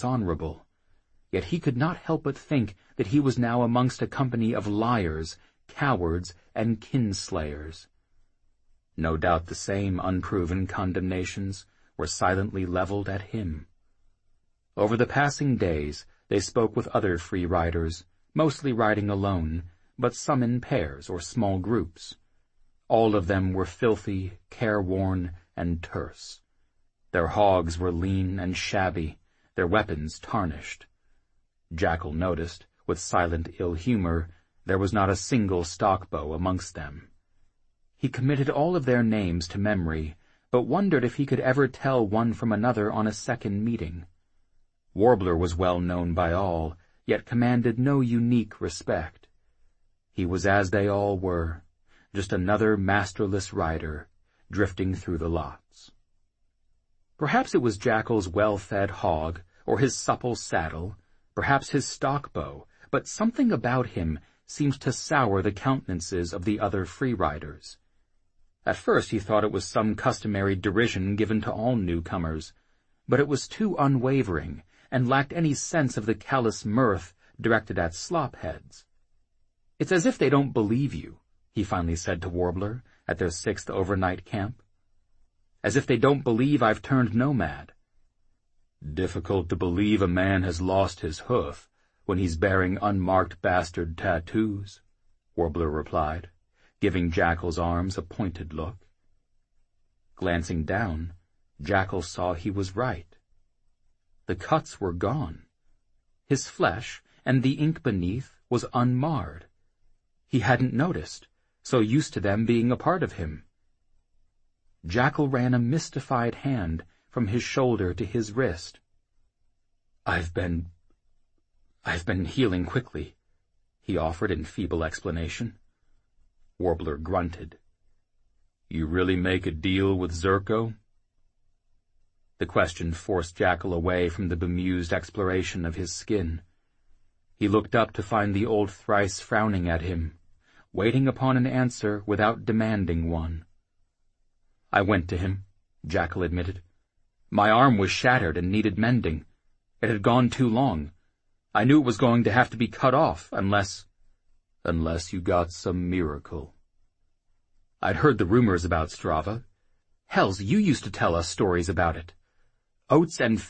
dishonorable. Yet he could not help but think that he was now amongst a company of liars, cowards, and kinslayers. No doubt the same unproven condemnations were silently leveled at him. Over the passing days they spoke with other free riders, mostly riding alone, but some in pairs or small groups. All of them were filthy, careworn, and terse. Their hogs were lean and shabby, their weapons tarnished. Jackal noticed, with silent ill-humor, there was not a single stockbow amongst them. He committed all of their names to memory, but wondered if he could ever tell one from another on a second meeting. Warbler was well known by all, yet commanded no unique respect. He was as they all were, just another masterless rider, drifting through the lots. Perhaps it was Jackal's well-fed hog, or his supple saddle, perhaps his stockbow, but something about him seemed to sour the countenances of the other free riders. At first he thought it was some customary derision given to all newcomers, but it was too unwavering, and lacked any sense of the callous mirth directed at slopheads. "It's as if they don't believe you," he finally said to Warbler at their 6th overnight camp. "As if they don't believe I've turned nomad." "Difficult to believe a man has lost his hoof when he's bearing unmarked bastard tattoos," Warbler replied, giving Jackal's arms a pointed look. Glancing down, Jackal saw he was right. The cuts were gone. His flesh and the ink beneath was unmarred. He hadn't noticed, so used to them being a part of him. Jackal ran a mystified hand from his shoulder to his wrist. I've been healing quickly," he offered in feeble explanation. Warbler grunted. "You really make a deal with Zerko?" The question forced Jackal away from the bemused exploration of his skin. He looked up to find the old thrice frowning at him, waiting upon an answer without demanding one. "I went to him," Jackal admitted. "My arm was shattered and needed mending. It had gone too long. I knew it was going to have to be cut off, unless you got some miracle." "I'd heard the rumors about Strava. Hells, you used to tell us stories about it. Oats and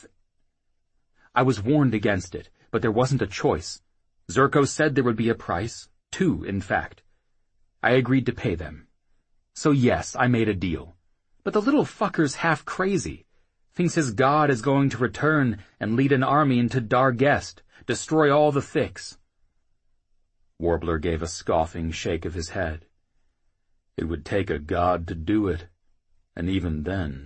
I was warned against it, but there wasn't a choice. Zerko said there would be a price, 2, in fact. I agreed to pay them. So yes, I made a deal. But the little fucker's half crazy. Thinks his god is going to return and lead an army into Dargest, destroy all the Thicks." Warbler gave a scoffing shake of his head. "It would take a god to do it, and even then—"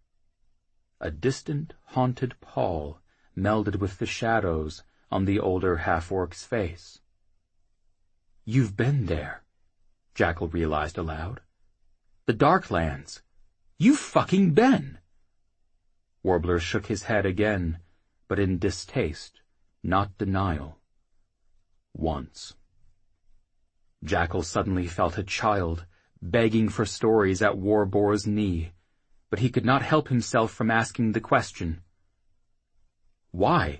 A distant, haunted pall melded with the shadows on the older half-orc's face. "You've been there," Jackal realized aloud. "The Darklands. You've fucking been!" Warbler shook his head again, but in distaste, not denial. "Once." Jackal suddenly felt a child, begging for stories at Warboar's knee, but he could not help himself from asking the question. "Why?"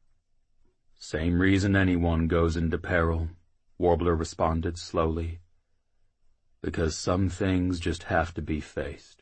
"Same reason anyone goes into peril," Warbler responded slowly. "Because some things just have to be faced."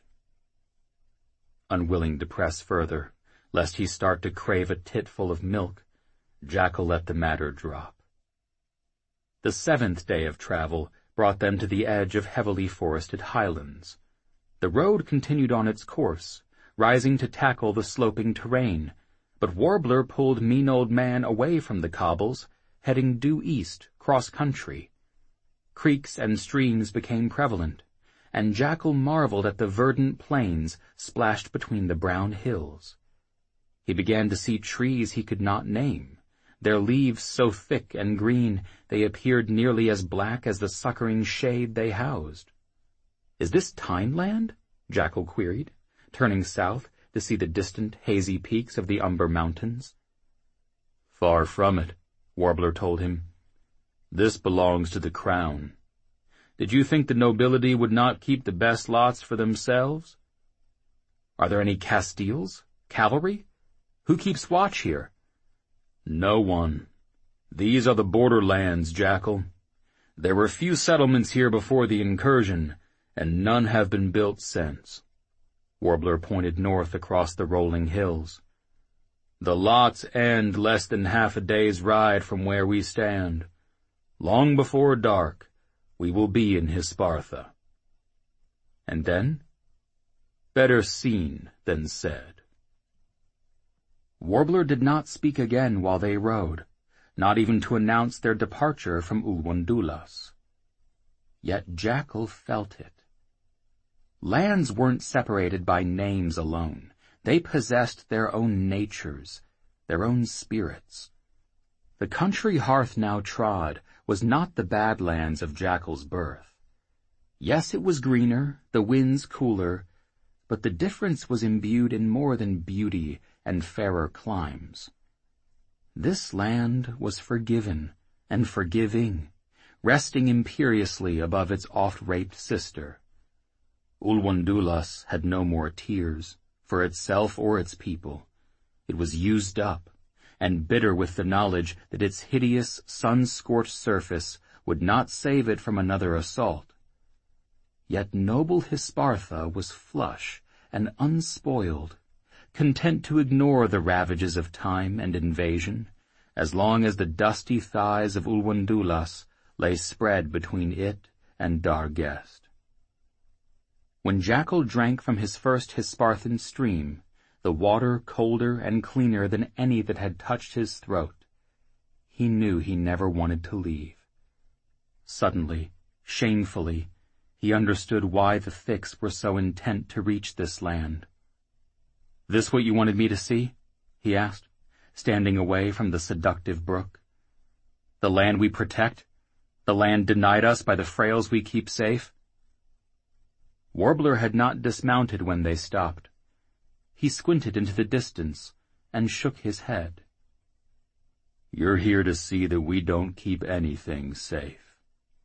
Unwilling to press further, lest he start to crave a titful of milk, Jackal let the matter drop. The 7th day of travel brought them to the edge of heavily forested highlands. The road continued on its course, rising to tackle the sloping terrain, but Warbler pulled Mean Old Man away from the cobbles, heading due east, cross-country. Creeks and streams became prevalent, and Jackal marveled at the verdant plains splashed between the brown hills. He began to see trees he could not name, their leaves so thick and green they appeared nearly as black as the succouring shade they housed. "Is this Timeland?" Jackal queried, turning south to see the distant, hazy peaks of the Umber Mountains. "Far from it," Warbler told him. "This belongs to the crown. Did you think the nobility would not keep the best lots for themselves?" "Are there any Castiles? Cavalry? Who keeps watch here?" No one. These are the borderlands, Jackal. There were few settlements here before the incursion, and none have been built since. Warbler pointed north across the rolling hills. The lots end less than half a day's ride from where we stand. Long before dark, we will be in Hispartha. And then, better seen than said. Warbler did not speak again while they rode, not even to announce their departure from Ulwundulas. Yet Jackal felt it. Lands weren't separated by names alone. They possessed their own natures, their own spirits. The country Hearth now trod was not the badlands of Jackal's birth. Yes, it was greener, the winds cooler, but the difference was imbued in more than beauty and fairer climes. This land was forgiven and forgiving, resting imperiously above its oft-raped sister. Ulwundulas had no more tears, for itself or its people. It was used up, and bitter with the knowledge that its hideous, sun-scorched surface would not save it from another assault. Yet noble Hispartha was flush and unspoiled, content to ignore the ravages of time and invasion, as long as the dusty thighs of Ulwundulas lay spread between it and Dargest. When Jackal drank from his first Hisparthan stream, the water colder and cleaner than any that had touched his throat, he knew he never wanted to leave. Suddenly, shamefully, he understood why the Thix were so intent to reach this land. "This what you wanted me to see?" he asked, standing away from the seductive brook. "The land we protect? The land denied us by the frails we keep safe?" Warbler had not dismounted when they stopped. He squinted into the distance and shook his head. "You're here to see that we don't keep anything safe."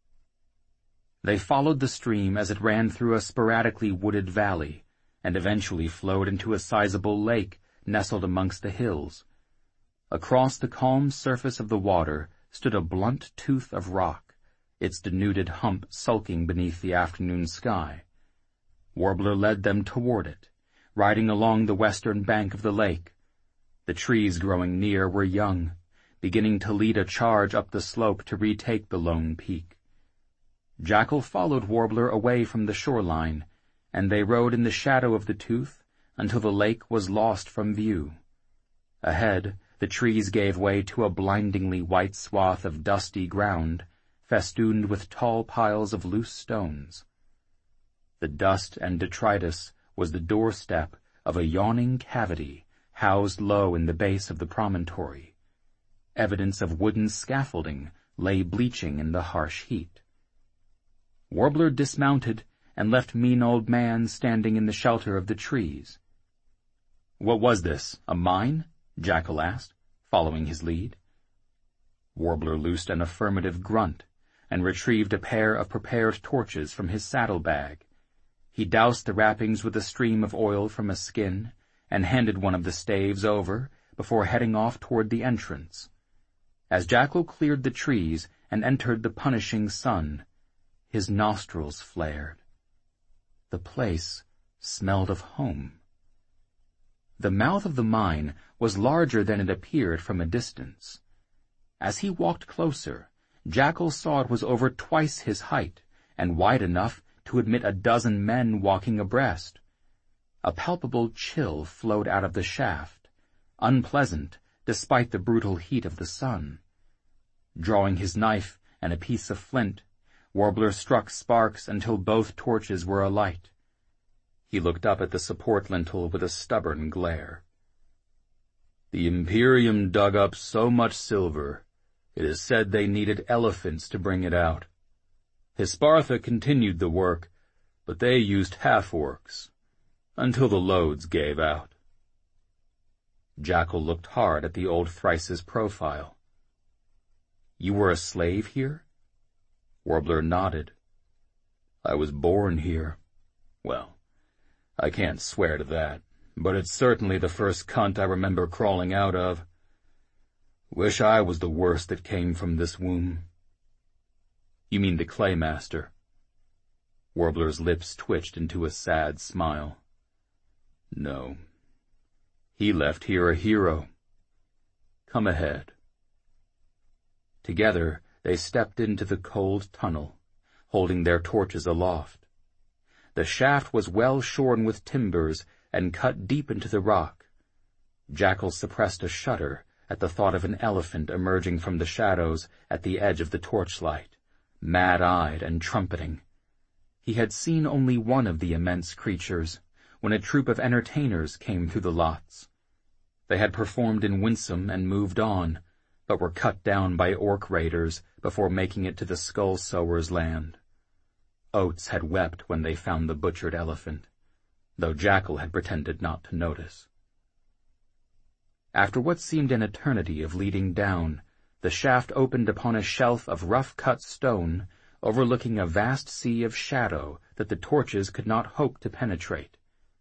They followed the stream as it ran through a sporadically wooded valley, and eventually flowed into a sizable lake nestled amongst the hills. Across the calm surface of the water stood a blunt tooth of rock, its denuded hump sulking beneath the afternoon sky. Warbler led them toward it, riding along the western bank of the lake. The trees growing near were young, beginning to lead a charge up the slope to retake the lone peak. Jackal followed Warbler away from the shoreline, and they rode in the shadow of the tooth until the lake was lost from view. Ahead, the trees gave way to a blindingly white swath of dusty ground, festooned with tall piles of loose stones. The dust and detritus was the doorstep of a yawning cavity housed low in the base of the promontory. Evidence of wooden scaffolding lay bleaching in the harsh heat. Warbler dismounted and left Mean Old Man standing in the shelter of the trees. "What was this, a mine?" Jackal asked, following his lead. Warbler loosed an affirmative grunt and retrieved a pair of prepared torches from his saddlebag. He doused the wrappings with a stream of oil from a skin and handed one of the staves over before heading off toward the entrance. As Jackal cleared the trees and entered the punishing sun, his nostrils flared. The place smelled of home. The mouth of the mine was larger than it appeared from a distance. As he walked closer, Jackal saw it was over twice his height and wide enough to admit a dozen men walking abreast. A palpable chill flowed out of the shaft, unpleasant despite the brutal heat of the sun. Drawing his knife and a piece of flint, Warbler struck sparks until both torches were alight. He looked up at the support lintel with a stubborn glare. "The Imperium dug up so much silver, it is said they needed elephants to bring it out. Hispartha continued the work, but they used half-orcs, until the loads gave out." Jackal looked hard at the old Thrice's profile. "You were a slave here?" Warbler nodded. "I was born here. Well, I can't swear to that, but it's certainly the first cunt I remember crawling out of. Wish I was the worst that came from this womb. You mean the Claymaster? Warbler's lips twitched into a sad smile. No. He left here a hero. Come ahead. Together, they stepped into the cold tunnel, holding their torches aloft. The shaft was well shorn with timbers and cut deep into the rock. Jackal suppressed a shudder at the thought of an elephant emerging from the shadows at the edge of the torchlight, mad-eyed and trumpeting. He had seen only one of the immense creatures, when a troop of entertainers came through the lots. They had performed in Winsome and moved on, but were cut down by orc raiders before making it to the Skull Sower's land. Oates had wept when they found the butchered elephant, though Jackal had pretended not to notice. After what seemed an eternity of leading down, the shaft opened upon a shelf of rough-cut stone overlooking a vast sea of shadow that the torches could not hope to penetrate.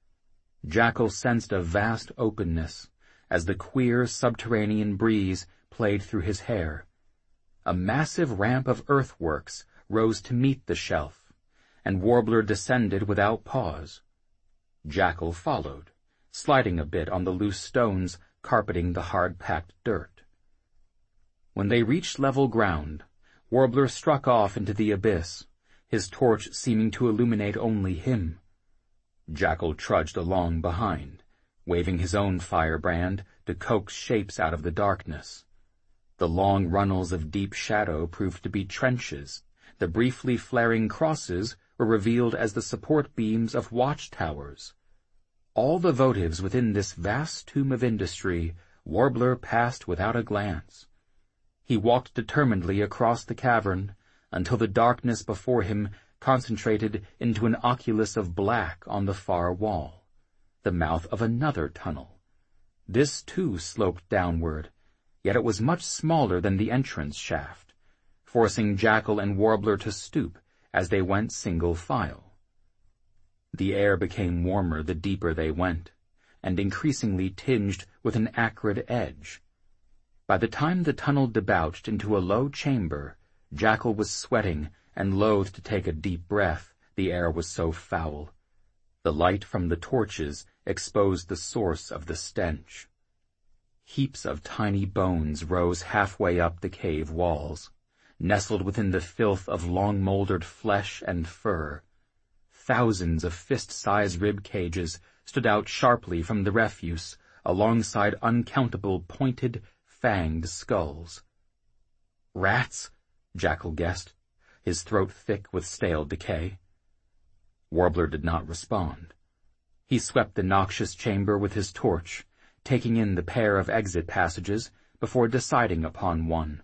Jackal sensed a vast openness as the queer subterranean breeze played through his hair. A massive ramp of earthworks rose to meet the shelf, and Warbler descended without pause. Jackal followed, sliding a bit on the loose stones carpeting the hard-packed dirt. When they reached level ground, Warbler struck off into the abyss, his torch seeming to illuminate only him. Jackal trudged along behind, waving his own firebrand to coax shapes out of the darkness. The long runnels of deep shadow proved to be trenches. The briefly flaring crosses were revealed as the support beams of watchtowers. All the votives within this vast tomb of industry Warbler passed without a glance. He walked determinedly across the cavern until the darkness before him concentrated into an oculus of black on the far wall, the mouth of another tunnel. This too sloped downward, yet it was much smaller than the entrance shaft, forcing Jackal and Warbler to stoop as they went single file. The air became warmer the deeper they went, and increasingly tinged with an acrid edge. By the time the tunnel debouched into a low chamber, Jackal was sweating and loath to take a deep breath, the air was so foul. The light from the torches exposed the source of the stench. Heaps of tiny bones rose halfway up the cave walls, nestled within the filth of long-mouldered flesh and fur. Thousands of fist-sized rib cages stood out sharply from the refuse, alongside uncountable pointed, fanged skulls. Rats? Jackal guessed, his throat thick with stale decay. Warbler did not respond. He swept the noxious chamber with his torch, taking in the pair of exit passages before deciding upon one.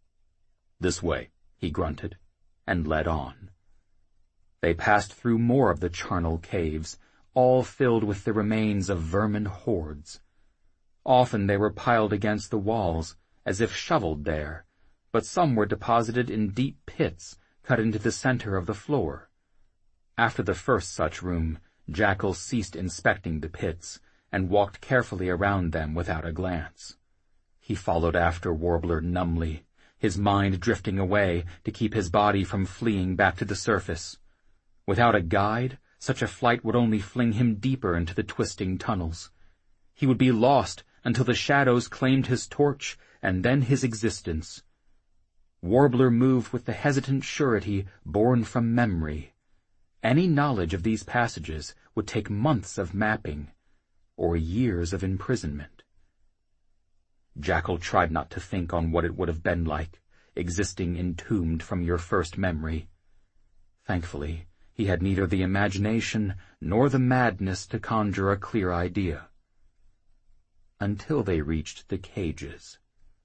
"This way," he grunted, and led on. They passed through more of the charnel caves, all filled with the remains of vermin hordes. Often they were piled against the walls, as if shoveled there, but some were deposited in deep pits cut into the center of the floor. After the first such room, Jackal ceased inspecting the pits and walked carefully around them without a glance. He followed after Warbler numbly, his mind drifting away to keep his body from fleeing back to the surface. Without a guide, such a flight would only fling him deeper into the twisting tunnels. He would be lost until the shadows claimed his torch and then his existence. Warbler moved with the hesitant surety born from memory. Any knowledge of these passages would take months of mapping, or years of imprisonment. Jackal tried not to think on what it would have been like, existing entombed from your first memory. Thankfully, he had neither the imagination nor the madness to conjure a clear idea. Until they reached the cages.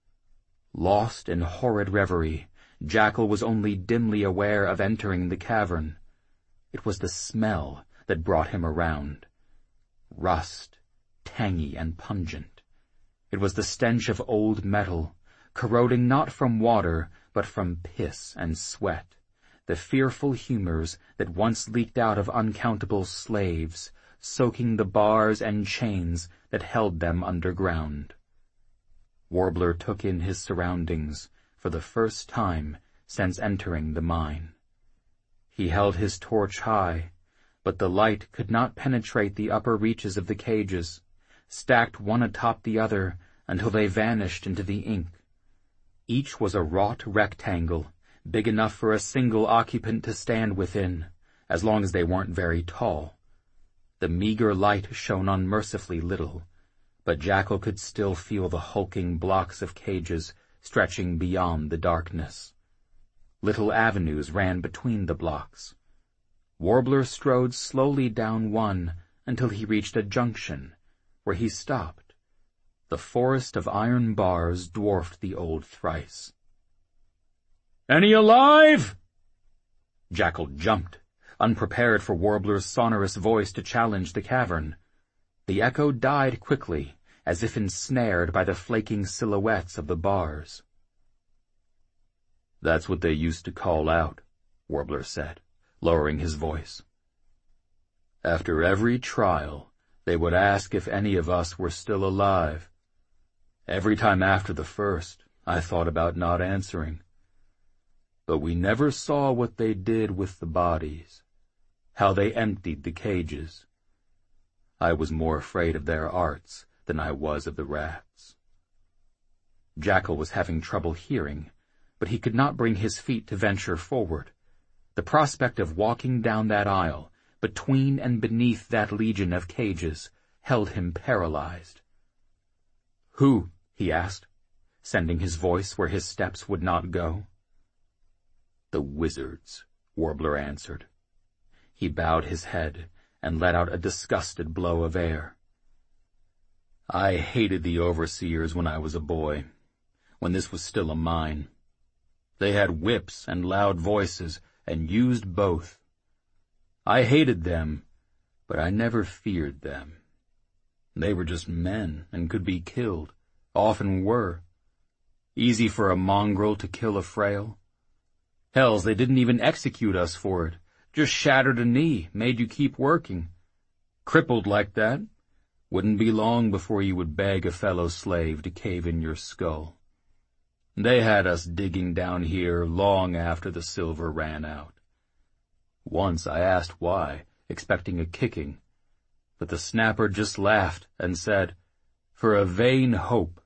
Lost in horrid reverie, Jackal was only dimly aware of entering the cavern. It was the smell that brought him around. Rust, tangy and pungent. It was the stench of old metal, corroding not from water, but from piss and sweat, the fearful humors that once leaked out of uncountable slaves, soaking the bars and chains that held them underground. Warbler took in his surroundings for the first time since entering the mine. He held his torch high, but the light could not penetrate the upper reaches of the cages, stacked one atop the other until they vanished into the ink. Each was a wrought rectangle, big enough for a single occupant to stand within, as long as they weren't very tall. The meager light shone unmercifully little, but Jackal could still feel the hulking blocks of cages stretching beyond the darkness. Little avenues ran between the blocks. Warbler strode slowly down one until he reached a junction, where he stopped. The forest of iron bars dwarfed the old Thrice. "Any alive?" Jackal jumped, unprepared for Warbler's sonorous voice to challenge the cavern. The echo died quickly, as if ensnared by the flaking silhouettes of the bars. "That's what they used to call out," Warbler said, lowering his voice. "After every trial, they would ask if any of us were still alive. Every time after the first, I thought about not answering. But we never saw what they did with the bodies, how they emptied the cages. I was more afraid of their arts than I was of the rats." Jackal was having trouble hearing, but he could not bring his feet to venture forward. The prospect of walking down that aisle, between and beneath that legion of cages, held him paralyzed. "Who?" he asked, sending his voice where his steps would not go. "The wizards," Warbler answered. He bowed his head and let out a disgusted blow of air. "I hated the overseers when I was a boy, when this was still a mine. They had whips and loud voices, and used both. I hated them, but I never feared them. They were just men and could be killed, often were. Easy for a mongrel to kill a frail. Hells, they didn't even execute us for it, just shattered a knee, made you keep working. Crippled like that, wouldn't be long before you would beg a fellow slave to cave in your skull. They had us digging down here long after the silver ran out. Once I asked why, expecting a kicking, but the snapper just laughed and said, 'For a vain hope.'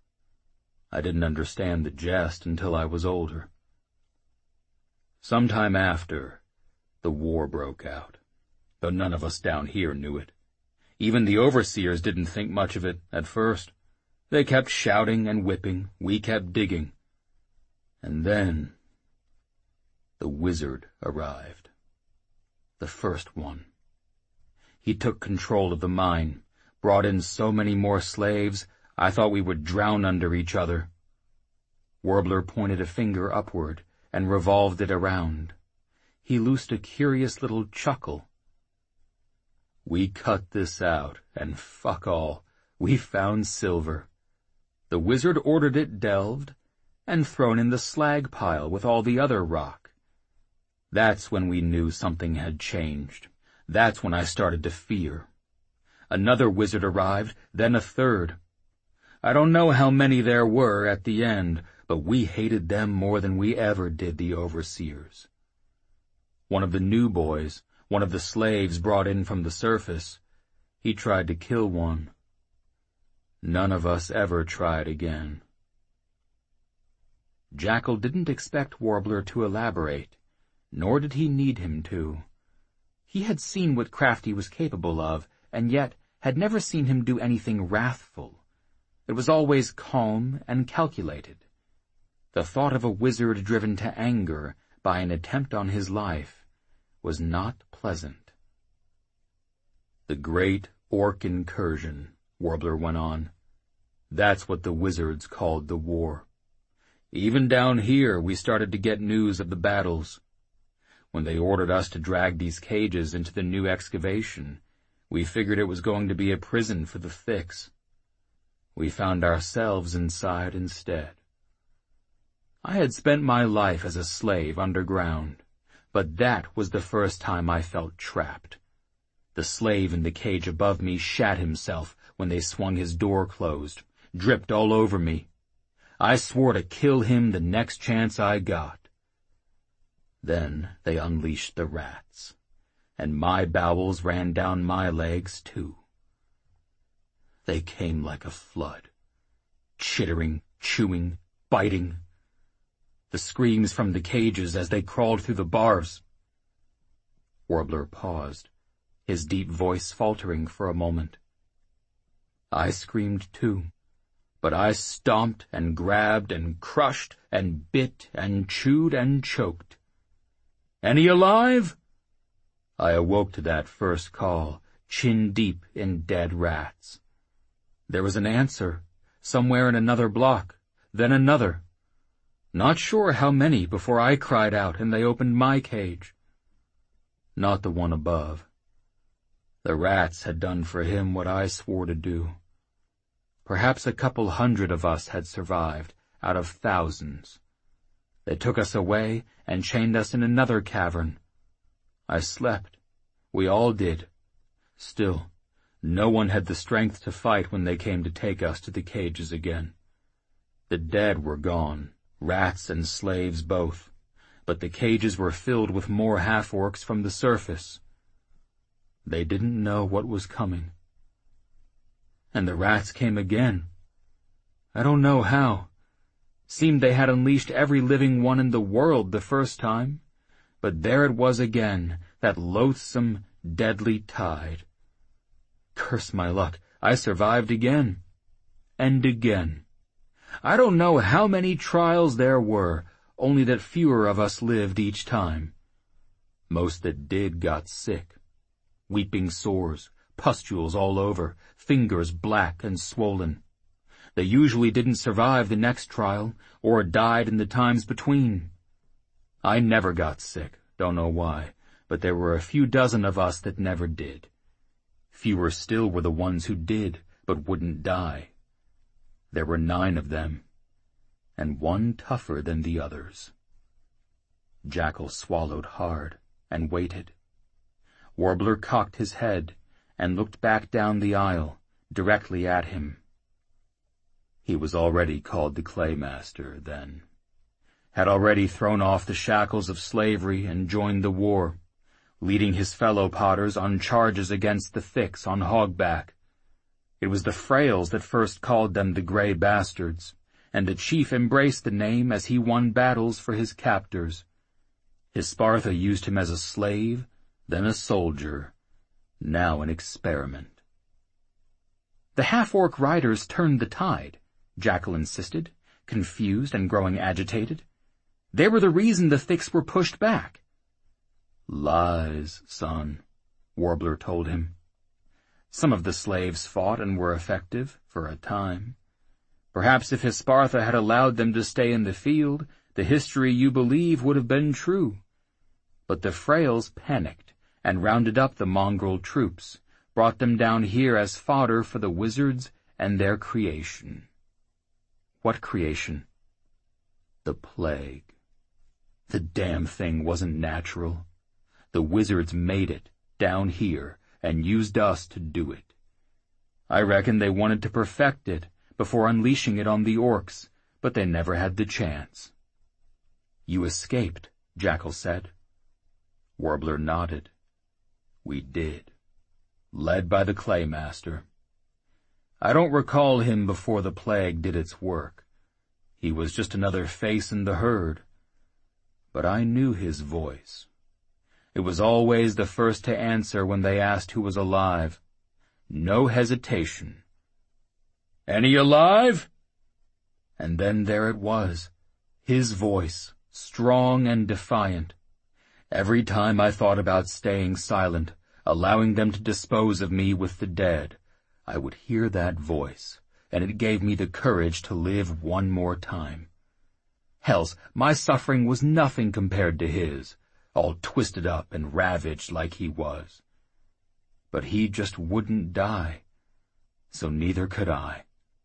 I didn't understand the jest until I was older. Sometime after, the war broke out, though none of us down here knew it. Even the overseers didn't think much of it at first. They kept shouting and whipping, we kept digging. And then the wizard arrived. The first one. He took control of the mine, brought in so many more slaves, I thought we would drown under each other." Warbler pointed a finger upward and revolved it around. He loosed a curious little chuckle. "We cut this out, and fuck all, we found silver. The wizard ordered it delved and thrown in the slag pile with all the other rock. That's when we knew something had changed. That's when I started to fear. Another wizard arrived, then a third. I don't know how many there were at the end, but we hated them more than we ever did the overseers. One of the new boys, one of the slaves brought in from the surface, he tried to kill one. None of us ever tried again." Jackal didn't expect Warbler to elaborate, nor did he need him to. He had seen what Crafty was capable of, and yet had never seen him do anything wrathful. It was always calm and calculated. The thought of a wizard driven to anger by an attempt on his life was not pleasant. "The Great Orc Incursion," Warbler went on. "That's what the wizards called the war. Even down here we started to get news of the battles. When they ordered us to drag these cages into the new excavation, we figured it was going to be a prison for the Thicks. We found ourselves inside instead. I had spent my life as a slave underground, but that was the first time I felt trapped. The slave in the cage above me shat himself when they swung his door closed, dripped all over me, I swore to kill him the next chance I got. Then they unleashed the rats, and my bowels ran down my legs too. They came like a flood, chittering, chewing, biting. The screams from the cages as they crawled through the bars. Warbler paused, his deep voice faltering for a moment. I screamed too, but I stomped and grabbed and crushed and bit and chewed and choked. Any alive? I awoke to that first call, chin deep in dead rats. There was an answer, somewhere in another block, then another. Not sure how many before I cried out and they opened my cage. Not the one above. The rats had done for him what I swore to do. Perhaps a couple hundred of us had survived, out of thousands. They took us away and chained us in another cavern. I slept. We all did. Still, no one had the strength to fight when they came to take us to the cages again. The dead were gone, rats and slaves both, but the cages were filled with more half-orcs from the surface. They didn't know what was coming. And the rats came again. I don't know how. Seemed they had unleashed every living one in the world the first time, but there it was again, that loathsome, deadly tide. Curse my luck, I survived again. And again. I don't know how many trials there were, only that fewer of us lived each time. Most that did got sick. Weeping sores, pustules all over, fingers black and swollen. They usually didn't survive the next trial, or died in the times between. I never got sick, don't know why, but there were a few dozen of us that never did. Fewer still were the ones who did, but wouldn't die. There were 9 of them, and one tougher than the others. Jackal swallowed hard and waited. Warbler cocked his head and looked back down the aisle, directly at him. He was already called the Claymaster then, had already thrown off the shackles of slavery and joined the war, leading his fellow potters on charges against the Thicks on Hogback. It was the Frailes that first called them the Grey Bastards, and the chief embraced the name as he won battles for his captors. Hispartha used him as a slave, then a soldier, now an experiment. The half-orc riders turned the tide, Jackal insisted, confused and growing agitated. They were the reason the Thicks were pushed back. Lies, son, Warbler told him. Some of the slaves fought and were effective, for a time. Perhaps if Hispartha had allowed them to stay in the field, the history you believe would have been true. But the Frailes panicked and rounded up the mongrel troops, brought them down here as fodder for the wizards and their creation. What creation? The plague. The damn thing wasn't natural. The wizards made it, down here, and used us to do it. I reckon they wanted to perfect it before unleashing it on the orcs, but they never had the chance. You escaped, Jackal said. Warbler nodded. We did. Led by the Claymaster. I don't recall him before the plague did its work. He was just another face in the herd. But I knew his voice. It was always the first to answer when they asked who was alive. No hesitation. Any alive? And then there it was, his voice, strong and defiant. Every time I thought about staying silent, allowing them to dispose of me with the dead, I would hear that voice, and it gave me the courage to live one more time. Hells, my suffering was nothing compared to his, all twisted up and ravaged like he was. But he just wouldn't die, so neither could I.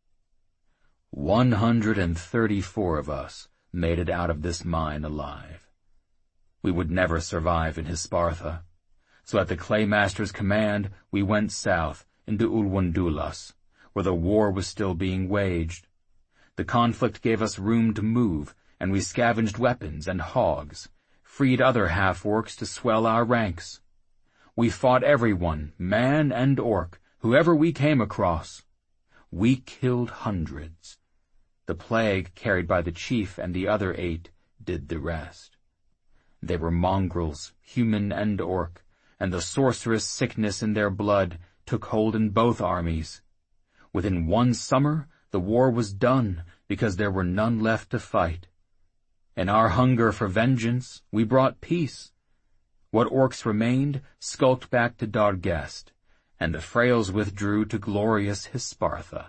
134 of us made it out of this mine alive. We would never survive in Hispartha, so at the Claymaster's command we went south into Ulwundulas, where the war was still being waged. The conflict gave us room to move, and we scavenged weapons and hogs, freed other half-orcs to swell our ranks. We fought everyone, man and orc, whoever we came across. We killed hundreds. The plague carried by the chief and the other 8 did the rest. They were mongrels, human and orc, and the sorcerous sickness in their blood took hold in both armies. Within 1 summer, the war was done, because there were none left to fight. In our hunger for vengeance, we brought peace. What orcs remained skulked back to Dargest, and the Frails withdrew to glorious Hispartha.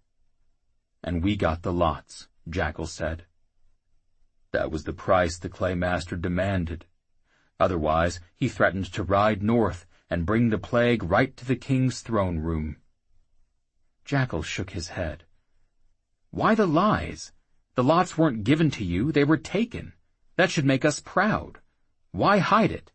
And we got the lots, Jackal said. That was the price the Claymaster demanded. Otherwise, he threatened to ride north and bring the plague right to the king's throne room. Jackal shook his head. Why the lies? The lots weren't given to you, they were taken. That should make us proud. Why hide it?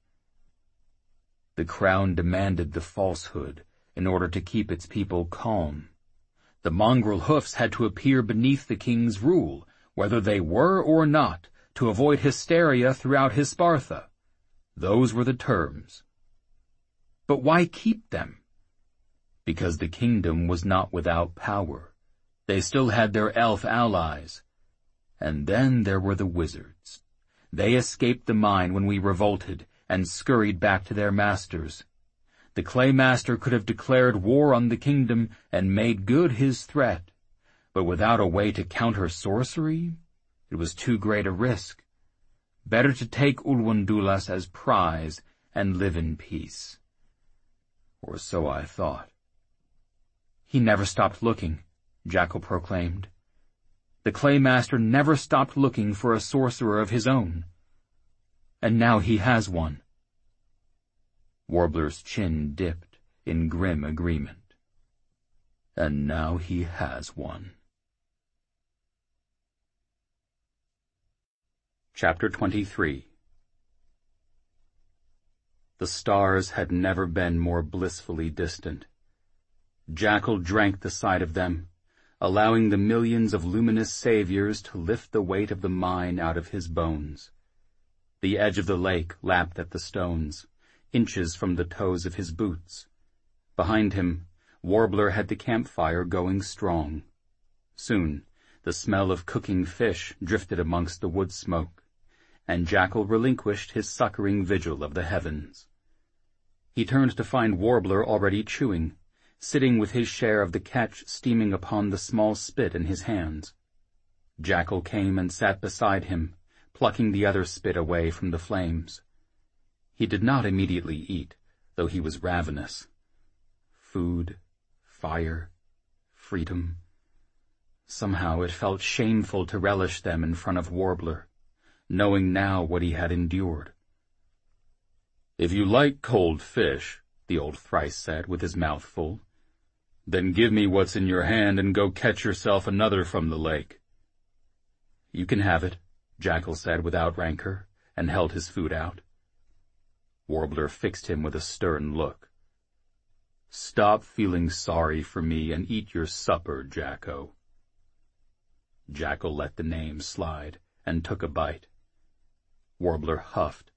The crown demanded the falsehood in order to keep its people calm. The mongrel hoofs had to appear beneath the king's rule, whether they were or not, to avoid hysteria throughout Hispartha. Those were the terms. But why keep them? Because the kingdom was not without power. They still had their elf allies. And then there were the wizards. They escaped the mine when we revolted and scurried back to their masters. The Claymaster could have declared war on the kingdom and made good his threat, but without a way to counter sorcery, it was too great a risk. Better to take Ulwundulas as prize and live in peace. Or so I thought. He never stopped looking, Jackal proclaimed. The Claymaster never stopped looking for a sorcerer of his own. And now he has one. Warbler's chin dipped in grim agreement. And now he has one. Chapter 23. The stars had never been more blissfully distant. Jackal drank the sight of them, allowing the millions of luminous saviors to lift the weight of the mine out of his bones. The edge of the lake lapped at the stones, inches from the toes of his boots. Behind him, Warbler had the campfire going strong. Soon, the smell of cooking fish drifted amongst the wood smoke, and Jackal relinquished his succouring vigil of the heavens. He turned to find Warbler already chewing, sitting with his share of the catch steaming upon the small spit in his hands. Jackal came and sat beside him, plucking the other spit away from the flames. He did not immediately eat, though he was ravenous. Food, fire, freedom. Somehow it felt shameful to relish them in front of Warbler, knowing now what he had endured. "If you like cold fish," the old thrice said with his mouth full, "then give me what's in your hand and go catch yourself another from the lake." "You can have it," Jackal said without rancor, and held his food out. Warbler fixed him with a stern look. "Stop feeling sorry for me and eat your supper, Jacko." Jackal let the name slide and took a bite. Warbler huffed.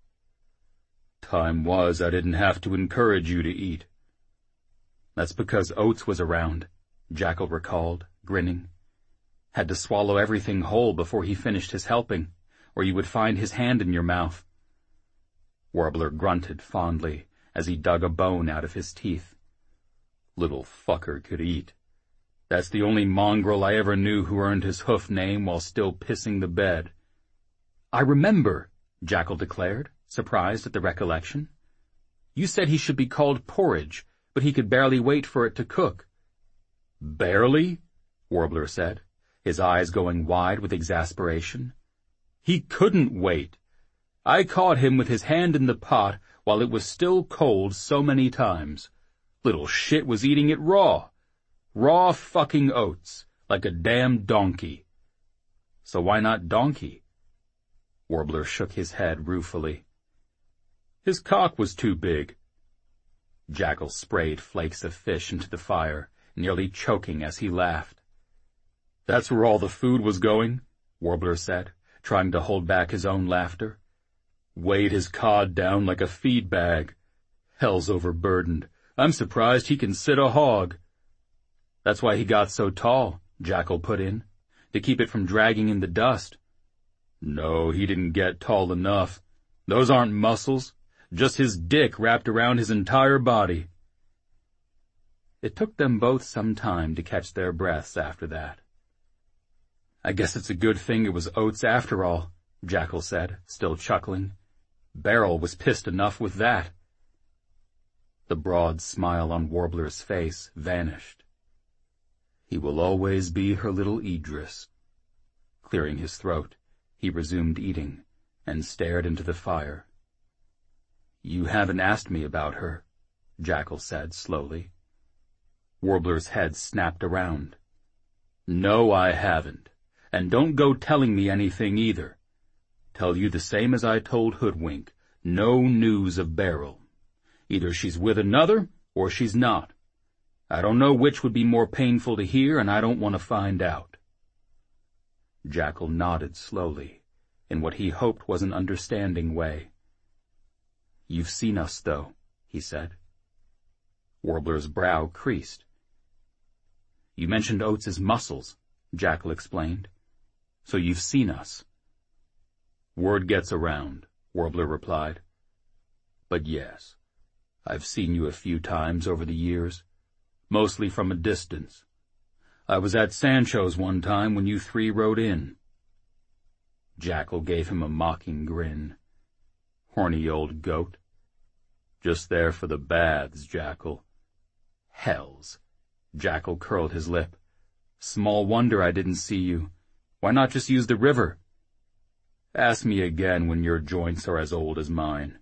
"Time was I didn't have to encourage you to eat." "That's because Oates was around," Jackal recalled, grinning. "Had to swallow everything whole before he finished his helping, or you would find his hand in your mouth." Warbler grunted fondly as he dug a bone out of his teeth. "Little fucker could eat. That's the only mongrel I ever knew who earned his hoof name while still pissing the bed." "I remember," Jackal declared, surprised at the recollection. "You said he should be called Porridge, but he could barely wait for it to cook." "Barely?" Warbler said, his eyes going wide with exasperation. "He couldn't wait. I caught him with his hand in the pot while it was still cold so many times. Little shit was eating it raw. Raw fucking oats, like a damn donkey." "So why not donkey?" Warbler shook his head ruefully. "His cock was too big." Jackal sprayed flakes of fish into the fire, nearly choking as he laughed. That's where all the food was going, Warbler said, trying to hold back his own laughter. Weighed his cod down like a feed bag. Hell's overburdened. I'm surprised he can sit a hog. That's why he got so tall, Jackal put in, to keep it from dragging in the dust. No, he didn't get tall enough. Those aren't muscles, just his dick wrapped around his entire body. It took them both some time to catch their breaths after that. I guess it's a good thing it was oats after all, Jackal said, still chuckling. Beryl was pissed enough with that. The broad smile on Warbler's face vanished. He will always be her little Idris. Clearing his throat, he resumed eating and stared into the fire. You haven't asked me about her, Jackal said slowly. Warbler's head snapped around. No, I haven't. And don't go telling me anything either. Tell you the same as I told Hoodwink. No news of Beryl. Either she's with another, or she's not. I don't know which would be more painful to hear, and I don't want to find out. Jackal nodded slowly, in what he hoped was an understanding way. You've seen us, though, he said. Warbler's brow creased. You mentioned Oates' muscles, Jackal explained. So you've seen us. Word gets around, Warbler replied. But yes, I've seen you a few times over the years, mostly from a distance. I was at Sancho's one time when you three rode in. Jackal gave him a mocking grin. Horny old goat. Just there for the baths, Jackal. Hells. Jackal curled his lip. Small wonder I didn't see you. Why not just use the river? Ask me again when your joints are as old as mine.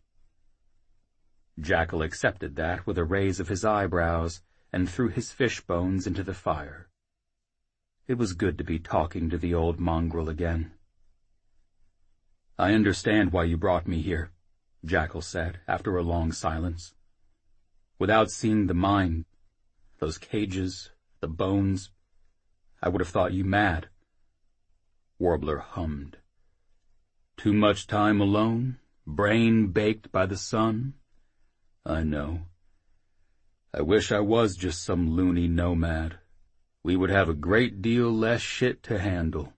Jackal accepted that with a raise of his eyebrows and threw his fish bones into the fire. It was good to be talking to the old mongrel again. I understand why you brought me here, Jackal said after a long silence. Without seeing the mine, those cages, the bones, I would have thought you mad. Warbler hummed. Too much time alone, brain baked by the sun? I know. I wish I was just some loony nomad. We would have a great deal less shit to handle.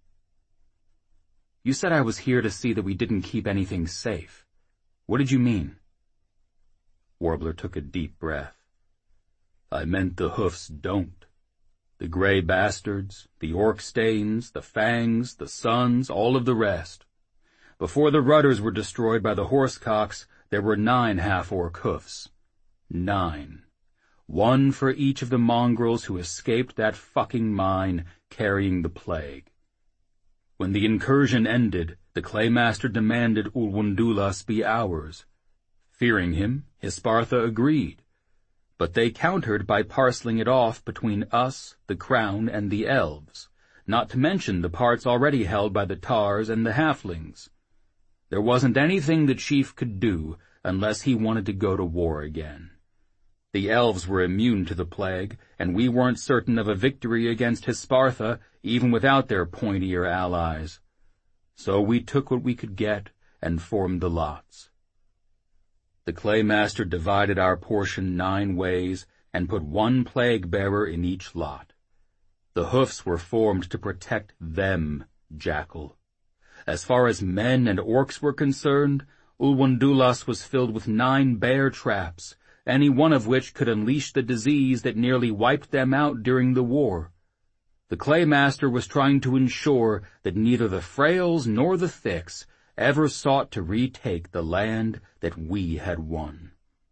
You said I was here to see that we didn't keep anything safe. What did you mean? Warbler took a deep breath. I meant the hoofs don't. The gray bastards, the orc stains, the fangs, the suns, all of the rest. Before the rudders were destroyed by the horsecocks, there were 9 half-orc hoofs. 9. 1 for each of the mongrels who escaped that fucking mine carrying the plague. When the incursion ended, the Claymaster demanded Ulwundulas be ours. Fearing him, Hispartha agreed. But they countered by parceling it off between us, the Crown, and the Elves, not to mention the parts already held by the Tars and the Halflings. There wasn't anything the chief could do unless he wanted to go to war again. The Elves were immune to the plague, and we weren't certain of a victory against Hispartha even without their pointier allies. So we took what we could get and formed the lots. The Claymaster divided our portion 9 ways and put 1 plague-bearer in each lot. The hoofs were formed to protect them, Jackal. As far as men and orcs were concerned, Ulwundulas was filled with 9 bear traps, any one of which could unleash the disease that nearly wiped them out during the war. The Claymaster was trying to ensure that neither the Frails nor the Thicks ever sought to retake the land that we had won.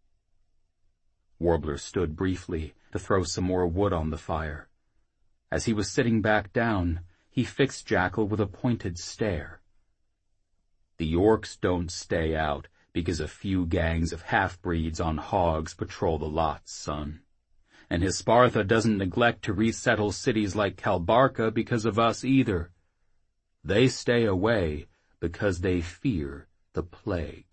Warbler stood briefly to throw some more wood on the fire. As he was sitting back down, he fixed Jackal with a pointed stare. The orcs don't stay out because a few gangs of half-breeds on hogs patrol the lots, son. And Hispartha doesn't neglect to resettle cities like Kalbarka because of us either. They stay away because they fear the plague.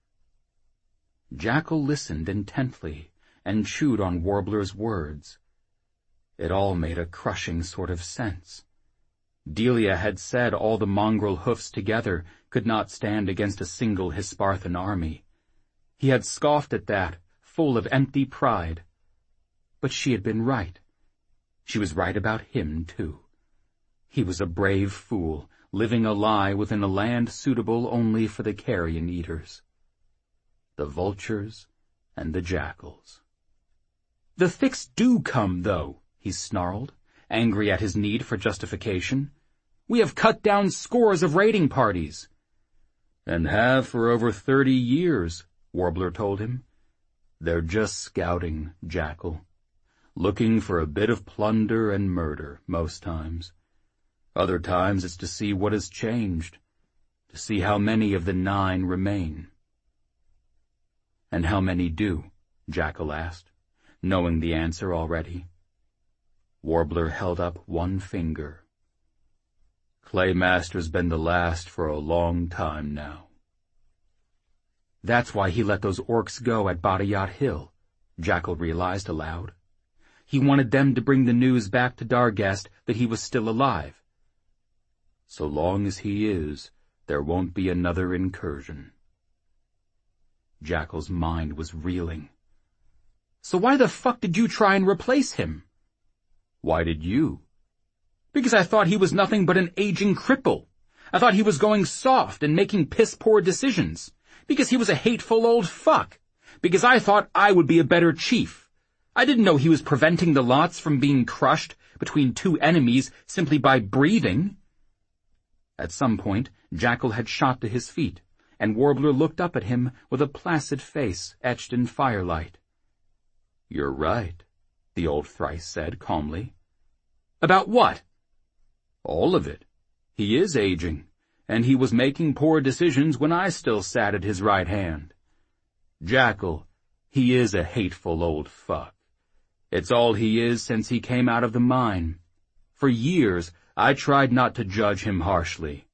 Jackal listened intently and chewed on Warbler's words. It all made a crushing sort of sense. Delia had said all the mongrel hoofs together could not stand against a single Hisparthan army. He had scoffed at that, full of empty pride. But she had been right. She was right about him, too. He was a brave fool, living a lie within a land suitable only for the carrion eaters. The vultures and the jackals. "The fix do come, though," he snarled, angry at his need for justification. "We have cut down scores of raiding parties." "And have for over 30 years, Warbler told him. "They're just scouting, Jackal. Looking for a bit of plunder and murder, most times. Other times it's to see what has changed, to see how many of the 9 remain." "And how many do?" Jackal asked, knowing the answer already. Warbler held up one finger. "Claymaster's been the last for a long time now." That's why he let those orcs go at Badayat Hill, Jackal realized aloud. He wanted them to bring the news back to Dargest that he was still alive. So long as he is, there won't be another incursion. Jackal's mind was reeling. "So why the fuck did you try and replace him?" "Why did you?" "Because I thought he was nothing but an aging cripple. I thought he was going soft and making piss-poor decisions. Because he was a hateful old fuck. Because I thought I would be a better chief. I didn't know he was preventing the lots from being crushed between 2 enemies simply by breathing." At some point, Jackal had shot to his feet, and Warbler looked up at him with a placid face etched in firelight. "You're right," the old thrice said calmly. "About what?" "All of it. He is aging, and he was making poor decisions when I still sat at his right hand. Jackal, he is a hateful old fuck. It's all he is since he came out of the mine. For years, I tried not to judge him harshly.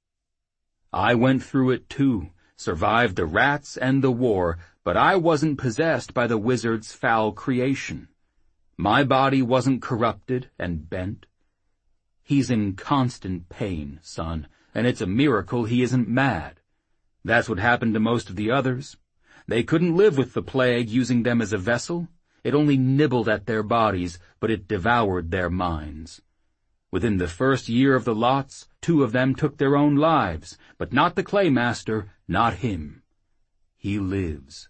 I went through it too, survived the rats and the war, but I wasn't possessed by the wizard's foul creation. My body wasn't corrupted and bent. He's in constant pain, son, and it's a miracle he isn't mad. That's what happened to most of the others. They couldn't live with the plague using them as a vessel. It only nibbled at their bodies, but it devoured their minds. Within the first year of the lots, 2 of them took their own lives, but not the Claymaster, not him. He lives.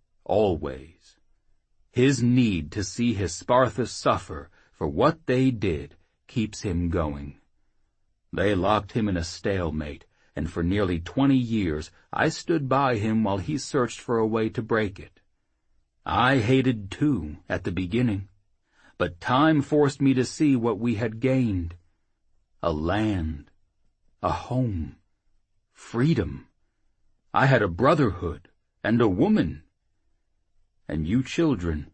Always. His need to see Hispartha suffer for what they did keeps him going. They locked him in a stalemate, and for nearly 20 years I stood by him while he searched for a way to break it. I hated too, at the beginning, but time forced me to see what we had gained. A land, a home, freedom. I had a brotherhood and a woman. And you children.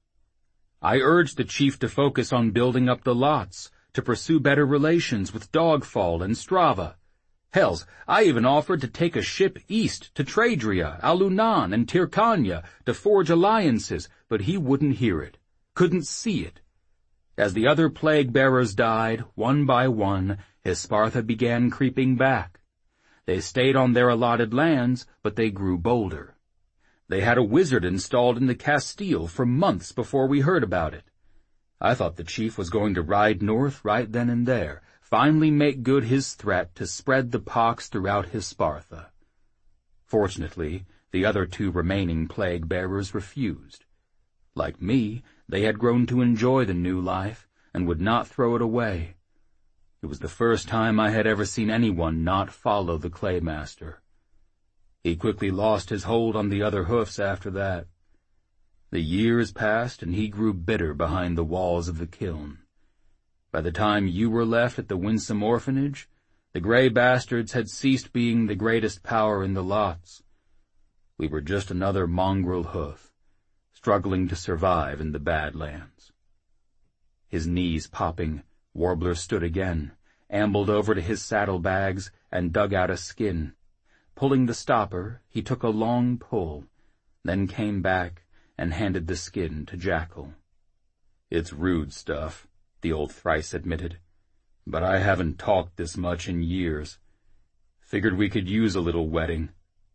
I urged the chief to focus on building up the lots, to pursue better relations with Dogfall and Strava. Hells, I even offered to take a ship east to Tradria, Alunan, and Tirkanya to forge alliances, but he wouldn't hear it, couldn't see it. As the other plague-bearers died, one by one, Hispartha began creeping back. They stayed on their allotted lands, but they grew bolder. They had a wizard installed in the Castile for months before we heard about it. I thought the chief was going to ride north right then and there, finally make good his threat to spread the pox throughout Hispartha. Fortunately, the other 2 remaining plague-bearers refused. Like me, they had grown to enjoy the new life and would not throw it away. It was the first time I had ever seen anyone not follow the Claymaster. He quickly lost his hold on the other hoofs after that. The years passed, and he grew bitter behind the walls of the kiln. By the time you were left at the Winsome Orphanage, the Grey Bastards had ceased being the greatest power in the lots. We were just another mongrel hoof, struggling to survive in the Badlands. His knees popping, Warbler stood again, ambled over to his saddlebags, and dug out a skin. Pulling the stopper, he took a long pull, then came back and handed the skin to Jackal. "It's rude stuff," the old thrice admitted, but I haven't talked this much in years. Figured we could use a little wetting."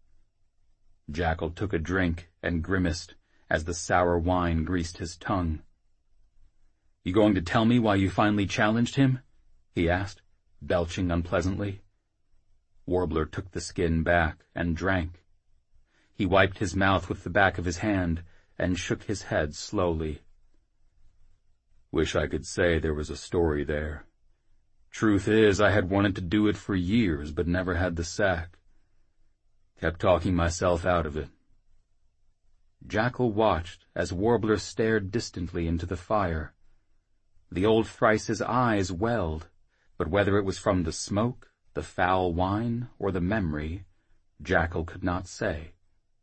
Jackal took a drink and grimaced as the sour wine greased his tongue. "You going to tell me why you finally challenged him?" he asked, belching unpleasantly. Warbler took the skin back and drank. He wiped his mouth with the back of his hand and shook his head slowly. "Wish I could say there was a story there. Truth is, I had wanted to do it for years, but never had the sack. Kept talking myself out of it." Jackal watched as Warbler stared distantly into the fire. The old Thrice's eyes welled, but whether it was from the smoke, the foul wine, or the memory, Jackal could not say.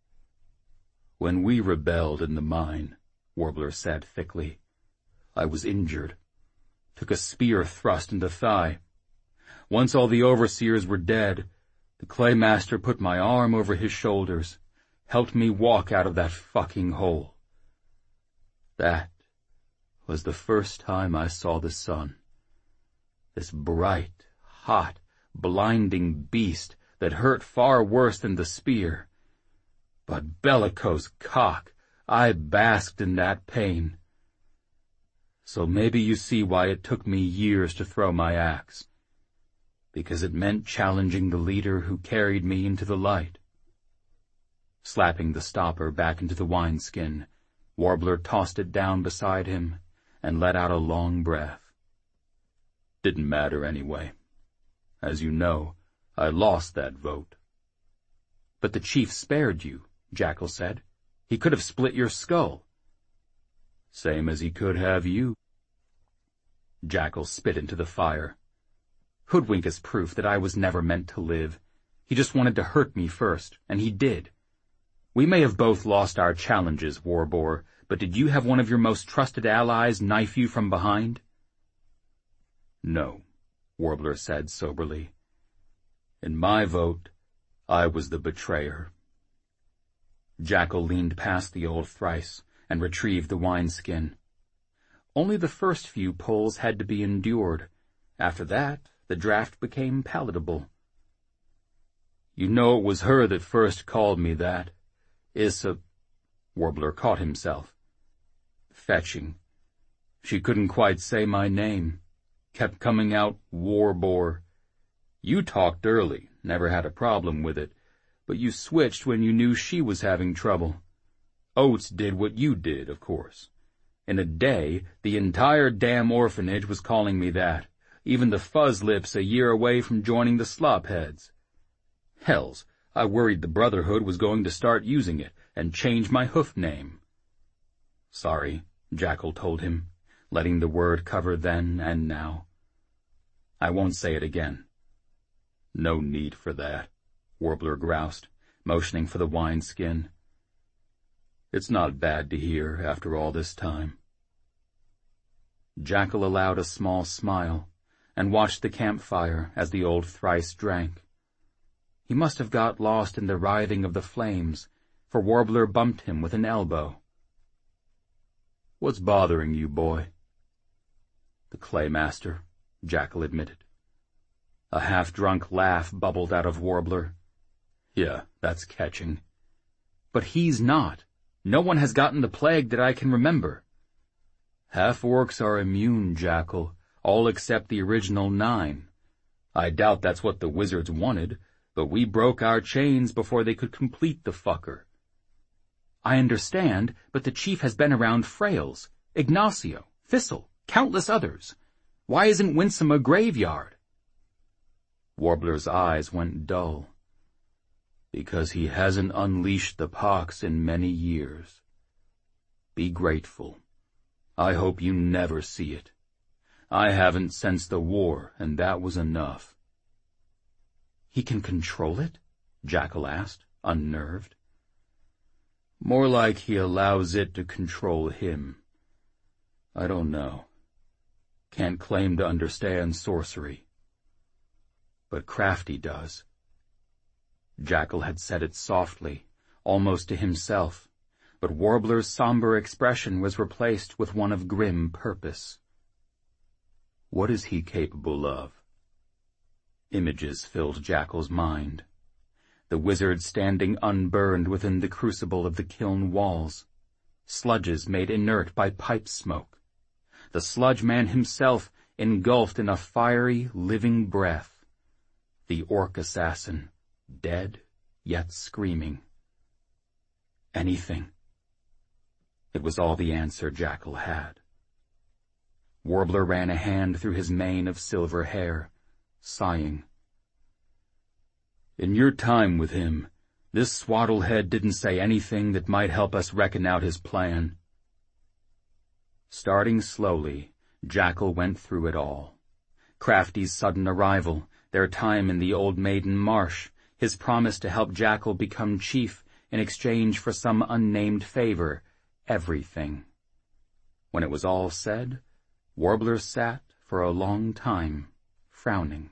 "When we rebelled in the mine," Warbler said thickly, "I was injured. Took a spear thrust in the thigh. Once all the overseers were dead, the Claymaster put my arm over his shoulders, helped me walk out of that fucking hole. That was the first time I saw the sun. This bright, hot, blinding beast that hurt far worse than the spear. But bellicose cock, I basked in that pain. So maybe you see why it took me years to throw my axe. Because it meant challenging the leader who carried me into the light." Slapping the stopper back into the wineskin, Warbler tossed it down beside him and let out a long breath. "Didn't matter anyway. As you know, I lost that vote." "But the chief spared you," Jackal said. "He could have split your skull." "Same as he could have you." Jackal spit into the fire. "Hoodwink is proof that I was never meant to live. He just wanted to hurt me first, and he did. We may have both lost our challenges, Warboar, but did you have one of your most trusted allies knife you from behind?" "No," Warbler said soberly. "In my vote, I was the betrayer." Jackal leaned past the old Thrice and retrieved the wineskin. Only the first few pulls had to be endured. After that, the draught became palatable. "You know it was her that first called me that. Warbler caught himself. Fetching. She couldn't quite say my name. Kept coming out Warboar. You talked early, never had a problem with it, but you switched when you knew she was having trouble. Oates did what you did, of course. In a day, the entire damn orphanage was calling me that, even the fuzzlips a year away from joining the slopheads. Hells, I worried the Brotherhood was going to start using it and change my hoof name." "Sorry," Jackal told him, letting the word cover then and now. "I won't say it again." "No need for that," Warbler groused, motioning for the wineskin. "It's not bad to hear after all this time." Jackal allowed a small smile and watched the campfire as the old Thrice drank. He must have got lost in the writhing of the flames, for Warbler bumped him with an elbow. "What's bothering you, boy?" "The Claymaster," Jackal admitted. A half-drunk laugh bubbled out of Warbler. "Yeah, that's catching." "But he's not. No one has gotten the plague that I can remember." "Half-orcs are immune, Jackal, all except the original 9. I doubt that's what the wizards wanted, but we broke our chains before they could complete the fucker." "I understand, but the chief has been around Frails, Ignacio, Thistle, countless others. Why isn't Winsome a graveyard?" Warbler's eyes went dull. "Because he hasn't unleashed the pox in many years. Be grateful. I hope you never see it. I haven't since the war, and that was enough." "He can control it?" Jackal asked, unnerved. "More like he allows it to control him. I don't know. Can't claim to understand sorcery. But Crafty does." Jackal had said it softly, almost to himself, but Warbler's somber expression was replaced with one of grim purpose. What is he capable of? Images filled Jackal's mind. The wizard standing unburned within the crucible of the kiln walls. Sludges made inert by pipe smoke. The sludge man himself engulfed in a fiery, living breath. The orc assassin, dead, yet screaming. Anything. It was all the answer Jackal had. Warbler ran a hand through his mane of silver hair, sighing. In your time with him, this swaddlehead didn't say anything that might help us reckon out his plan. Starting slowly, Jackal went through it all. Crafty's sudden arrival, their time in the Old Maiden Marsh, his promise to help Jackal become chief in exchange for some unnamed favor, everything. When it was all said, Warbler sat for a long time, frowning.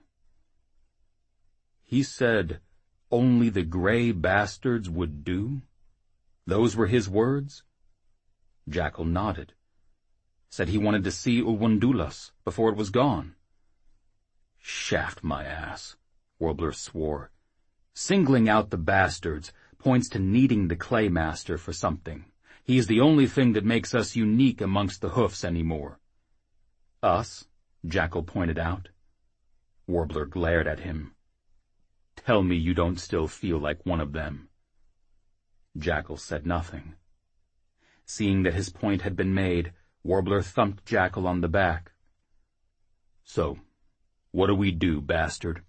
He said, only the gray bastards would do? Those were his words? Jackal nodded. Said he wanted to see Ulwundulas before it was gone. Shaft my ass, Warbler swore. Singling out the bastards points to needing the Claymaster for something. He is the only thing that makes us unique amongst the hoofs anymore. Us? Jackal pointed out. Warbler glared at him. Tell me you don't still feel like one of them. Jackal said nothing. Seeing that his point had been made, Warbler thumped Jackal on the back. So, what do we do, bastard?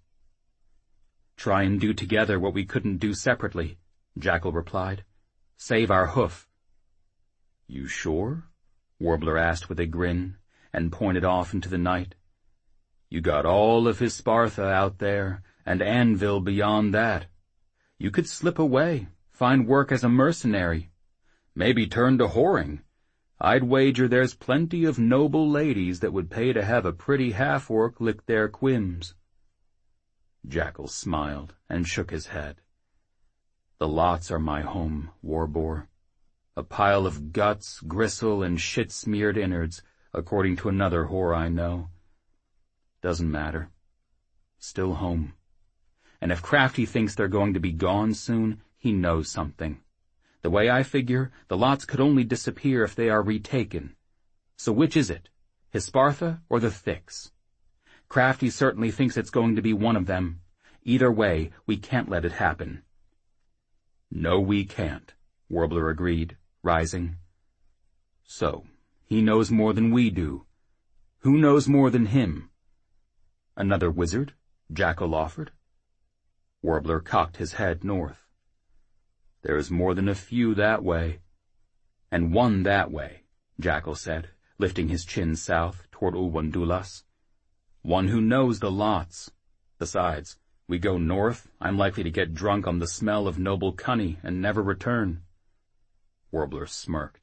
Try and do together what we couldn't do separately, Jackal replied. Save our hoof. You sure? Warbler asked with a grin, and pointed off into the night. You got all of Hispartha out there, and Anvil beyond that. You could slip away, find work as a mercenary. Maybe turn to whoring. I'd wager there's plenty of noble ladies that would pay to have a pretty half-orc lick their quims. Jackal smiled and shook his head. The lots are my home, Warboar. A pile of guts, gristle, and shit-smeared innards, according to another whore I know. Doesn't matter. Still home. And if Crafty thinks they're going to be gone soon, he knows something. The way I figure, the lots could only disappear if they are retaken. So which is it? Hispartha or the Thicks? Crafty certainly thinks it's going to be one of them. Either way, we can't let it happen. No, we can't, Warbler agreed, rising. So, he knows more than we do. Who knows more than him? Another wizard? Jackal offered. Warbler cocked his head north. There's more than a few that way. And one that way, Jackal said, lifting his chin south toward Ulwundulas. One who knows the lots. Besides, we go north, I'm likely to get drunk on the smell of noble cunny and never return. Warbler smirked.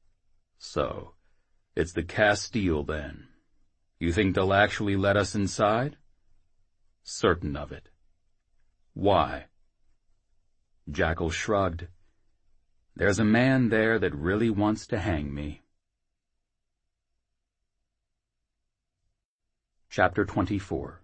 So, it's the Castile then. You think they'll actually let us inside? Certain of it. Why? Jackal shrugged. There's a man there that really wants to hang me. Chapter 24.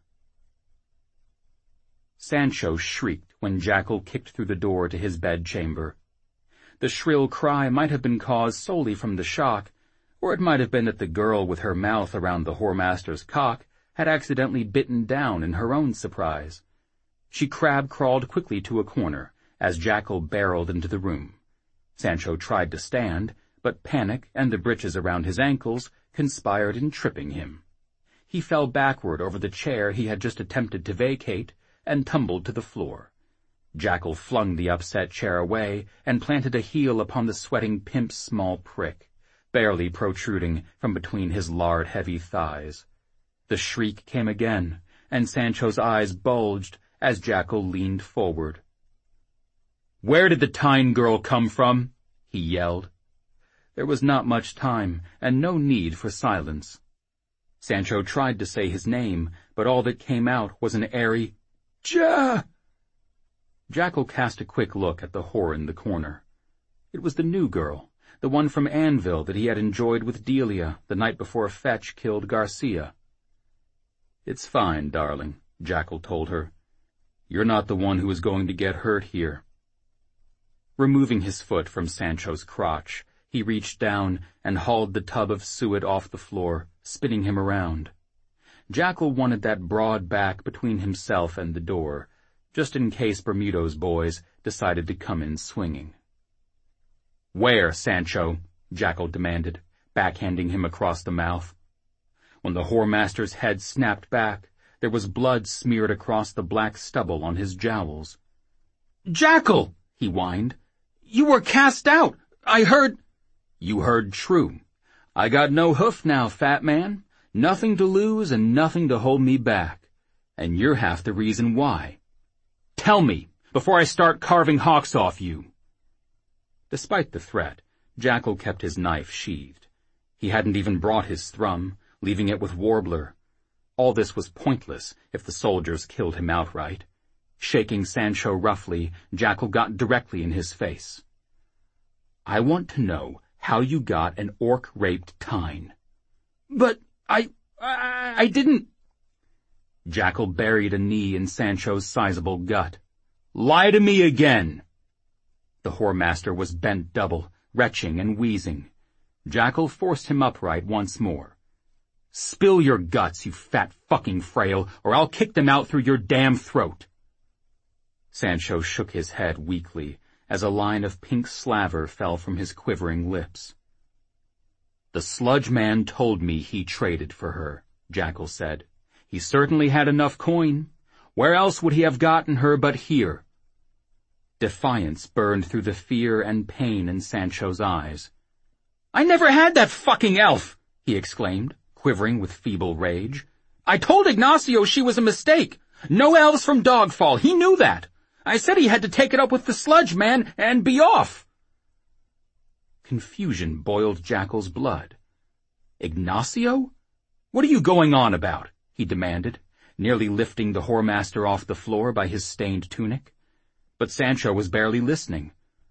Sancho shrieked when Jackal kicked through the door to his bedchamber. The shrill cry might have been caused solely from the shock, or it might have been that the girl with her mouth around the whoremaster's cock had accidentally bitten down in her own surprise. She crab-crawled quickly to a corner as Jackal barreled into the room. Sancho tried to stand, but panic and the breeches around his ankles conspired in tripping him. He fell backward over the chair he had just attempted to vacate and tumbled to the floor. Jackal flung the upset chair away and planted a heel upon the sweating pimp's small prick, barely protruding from between his lard-heavy thighs. The shriek came again, and Sancho's eyes bulged as Jackal leaned forward. "Where did the Tyne girl come from?" he yelled. There was not much time, and no need for silence. Sancho tried to say his name, but all that came out was an airy, "Ja!" Jackal cast a quick look at the whore in the corner. It was the new girl, the one from Anvil that he had enjoyed with Delia the night before Fetch killed Garcia. "It's fine, darling," Jackal told her. "You're not the one who is going to get hurt here." Removing his foot from Sancho's crotch, he reached down and hauled the tub of suet off the floor, spinning him around. Jackal wanted that broad back between himself and the door, just in case Bermudo's boys decided to come in swinging. "Where, Sancho?" Jackal demanded, backhanding him across the mouth. When the whoremaster's head snapped back, there was blood smeared across the black stubble on his jowls. "Jackal!" he whined. "You were cast out! I heard—" "You heard true. I got no hoof now, fat man. Nothing to lose and nothing to hold me back. And you're half the reason why. Tell me, before I start carving hocks off you." Despite the threat, Jackal kept his knife sheathed. He hadn't even brought his thrum, leaving it with Warbler. All this was pointless if the soldiers killed him outright. Shaking Sancho roughly, Jackal got directly in his face. "I want to know how you got an orc-raped Tyne." "But I didn't—" Jackal buried a knee in Sancho's sizable gut. "Lie to me again!" The whoremaster was bent double, retching and wheezing. Jackal forced him upright once more. "Spill your guts, you fat fucking frail, or I'll kick them out through your damn throat." Sancho shook his head weakly as a line of pink slaver fell from his quivering lips. "The sludge man told me he traded for her," Jackal said. "He certainly had enough coin. Where else would he have gotten her but here?" Defiance burned through the fear and pain in Sancho's eyes. "I never had that fucking elf!" he exclaimed, quivering with feeble rage. "I told Ignacio she was a mistake. No elves from Dogfall, he knew that. I said he had to take it up with the sludge man and be off." Confusion boiled Jackal's blood. "Ignacio? What are you going on about?" he demanded, nearly lifting the whoremaster off the floor by his stained tunic. But Sancho was barely listening.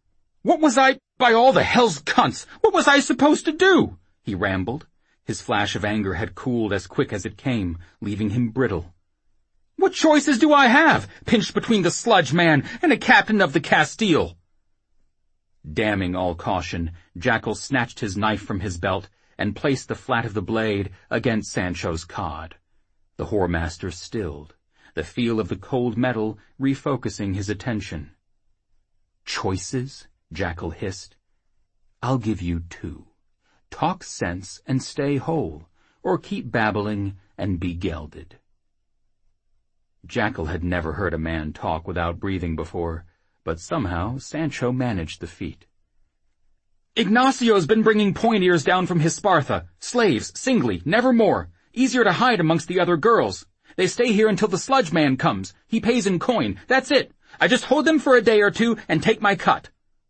By all the hell's cunts, what was I supposed to do?" he rambled. His flash of anger had cooled as quick as it came, leaving him brittle. "What choices do I have, pinched between the sludge man and a captain of the Castile?" Damning all caution, Jackal snatched his knife from his belt and placed the flat of the blade against Sancho's cod. The whoremaster stilled, the feel of the cold metal refocusing his attention. "Choices?" Jackal hissed. "I'll give you two. Talk sense and stay whole, or keep babbling and be gelded." Jackal had never heard a man talk without breathing before, but somehow Sancho managed the feat. "Ignacio's been bringing point ears down from Hispartha. Slaves, singly, never more. Easier to hide amongst the other girls. They stay here until the sludge man comes. He pays in coin. That's it. I just hold them for a day or two and take my cut."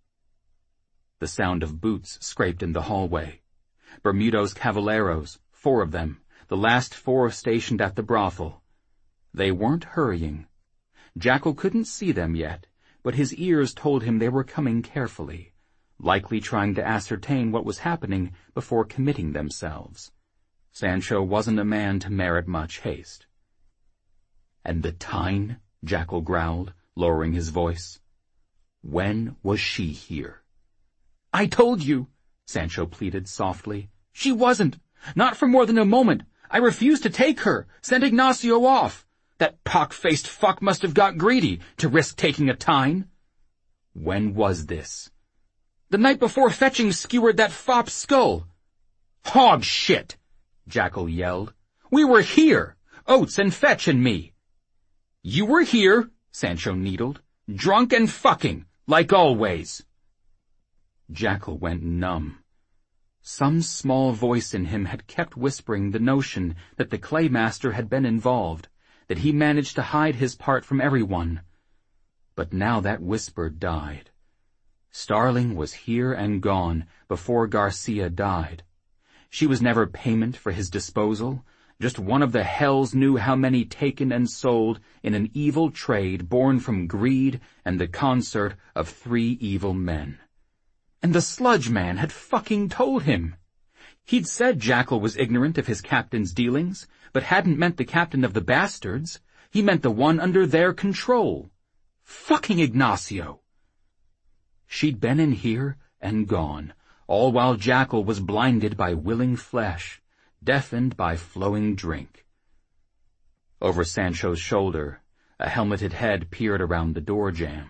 The sound of boots scraped in the hallway. Bermudo's cavalieros, 4 of them, the last 4 stationed at the brothel. They weren't hurrying. Jackal couldn't see them yet, but his ears told him they were coming carefully, likely trying to ascertain what was happening before committing themselves. Sancho wasn't a man to merit much haste. "And the Tyne?" Jackal growled, lowering his voice. "When was she here?" "I told you," Sancho pleaded softly. "She wasn't. Not for more than a moment. I refused to take her, sent Ignacio off. That pock-faced fuck must have got greedy to risk taking a Tyne." "When was this?" "The night before Fetching skewered that fop's skull." "Hog shit!" Jackal yelled. "We were here, Oates and Fetch and me." "You were here," Sancho needled, "drunk and fucking, like always." Jackal went numb. Some small voice in him had kept whispering the notion that the Claymaster had been involved, that he managed to hide his part from everyone. But now that whisper died. Starling was here and gone before Garcia died. She was never payment for his disposal, just one of the hells knew how many taken and sold in an evil trade born from greed and the concert of 3 evil men. And the sludge man had fucking told him. He'd said Jackal was ignorant of his captain's dealings, but hadn't meant the captain of the bastards. He meant the one under their control. Fucking Ignacio! She'd been in here and gone, all while Jackal was blinded by willing flesh, deafened by flowing drink. Over Sancho's shoulder, a helmeted head peered around the door jamb.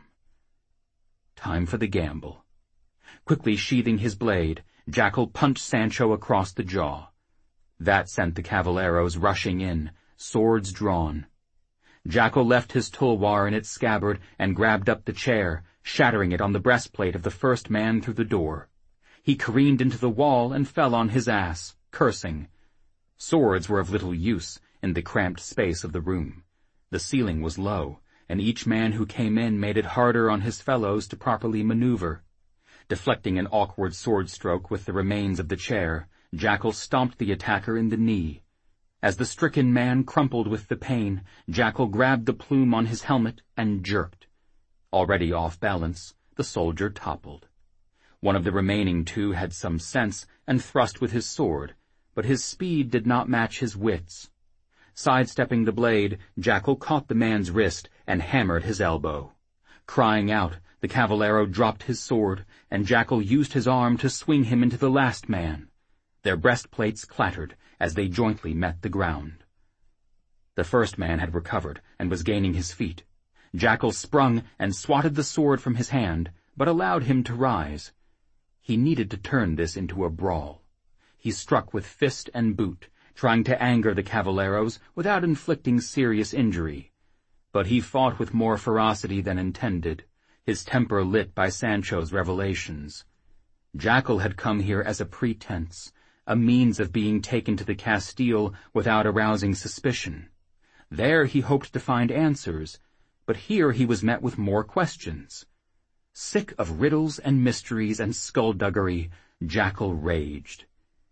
Time for the gamble. Quickly sheathing his blade, Jackal punched Sancho across the jaw. That sent the cavalieros rushing in, swords drawn. Jackal left his tulwar in its scabbard and grabbed up the chair, shattering it on the breastplate of the first man through the door. He careened into the wall and fell on his ass, cursing. Swords were of little use in the cramped space of the room. The ceiling was low, and each man who came in made it harder on his fellows to properly maneuver. Deflecting an awkward sword stroke with the remains of the chair, Jackal stomped the attacker in the knee. As the stricken man crumpled with the pain, Jackal grabbed the plume on his helmet and jerked. Already off balance, the soldier toppled. One of the remaining two had some sense and thrust with his sword, but his speed did not match his wits. Sidestepping the blade, Jackal caught the man's wrist and hammered his elbow. Crying out, the cavalero dropped his sword, and Jackal used his arm to swing him into the last man. Their breastplates clattered as they jointly met the ground. The first man had recovered and was gaining his feet. Jackal sprung and swatted the sword from his hand, but allowed him to rise. He needed to turn this into a brawl. He struck with fist and boot, trying to anger the cavalieros without inflicting serious injury. But he fought with more ferocity than intended, his temper lit by Sancho's revelations. Jackal had come here as a pretense, a means of being taken to the Castile without arousing suspicion. There he hoped to find answers, but here he was met with more questions. Sick of riddles and mysteries and skullduggery, Jackal raged.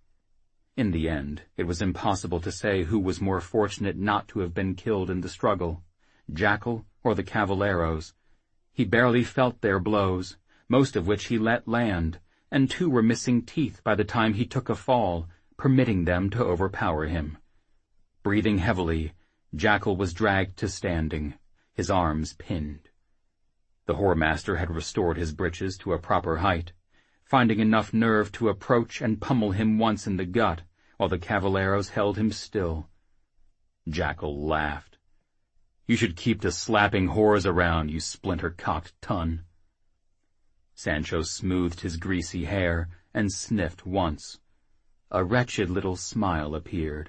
In the end, it was impossible to say who was more fortunate not to have been killed in the struggle, Jackal or the cavalieros. He barely felt their blows, most of which he let land, and two were missing teeth by the time he took a fall, permitting them to overpower him. Breathing heavily, Jackal was dragged to standing, his arms pinned. The whoremaster had restored his breeches to a proper height, finding enough nerve to approach and pummel him once in the gut, while the cavalieros held him still. Jackal laughed. "You should keep the slapping whores around, you splinter-cocked ton." Sancho smoothed his greasy hair and sniffed once. A wretched little smile appeared.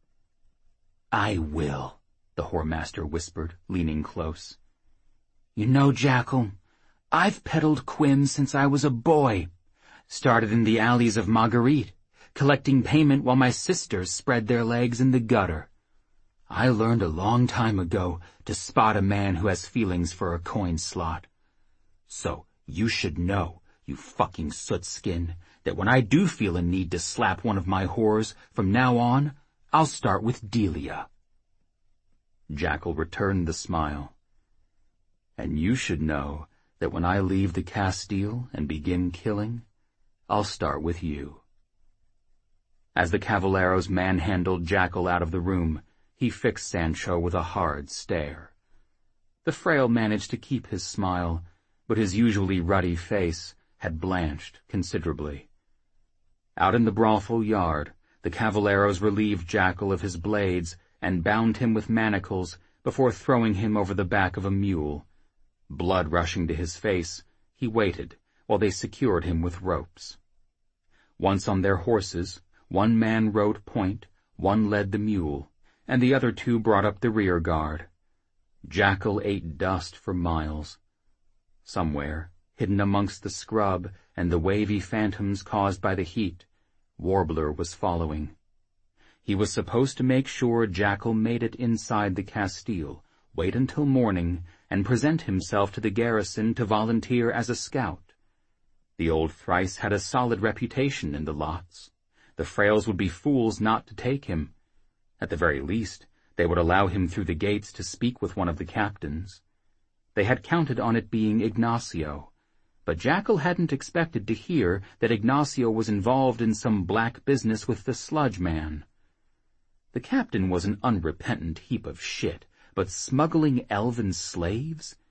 "I will," the whoremaster whispered, leaning close. "You know, Jackal, I've peddled quim since I was a boy. Started in the alleys of Marguerite, collecting payment while my sisters spread their legs in the gutter. I learned a long time ago to spot a man who has feelings for a coin slot. So you should know, you fucking sootskin, that when I do feel a need to slap one of my whores, from now on, I'll start with Delia." Jackal returned the smile. "And you should know that when I leave the Castile and begin killing, I'll start with you." As the cavalieros manhandled Jackal out of the room, he fixed Sancho with a hard stare. The frail managed to keep his smile, but his usually ruddy face had blanched considerably. Out in the brothel yard, the cavalieros relieved Jackal of his blades and bound him with manacles before throwing him over the back of a mule. Blood rushing to his face, he waited while they secured him with ropes. Once on their horses, one man rode point, one led the mule, and the other two brought up the rear guard. Jackal ate dust for miles. Somewhere, hidden amongst the scrub and the wavy phantoms caused by the heat, Warbler was following. He was supposed to make sure Jackal made it inside the Castile, wait until morning, and present himself to the garrison to volunteer as a scout. The old thrice had a solid reputation in the lots. The frails would be fools not to take him. At the very least, they would allow him through the gates to speak with one of the captains. They had counted on it being Ignacio, but Jackal hadn't expected to hear that Ignacio was involved in some black business with the sludge man. The captain was an unrepentant heap of shit, but smuggling elven slaves?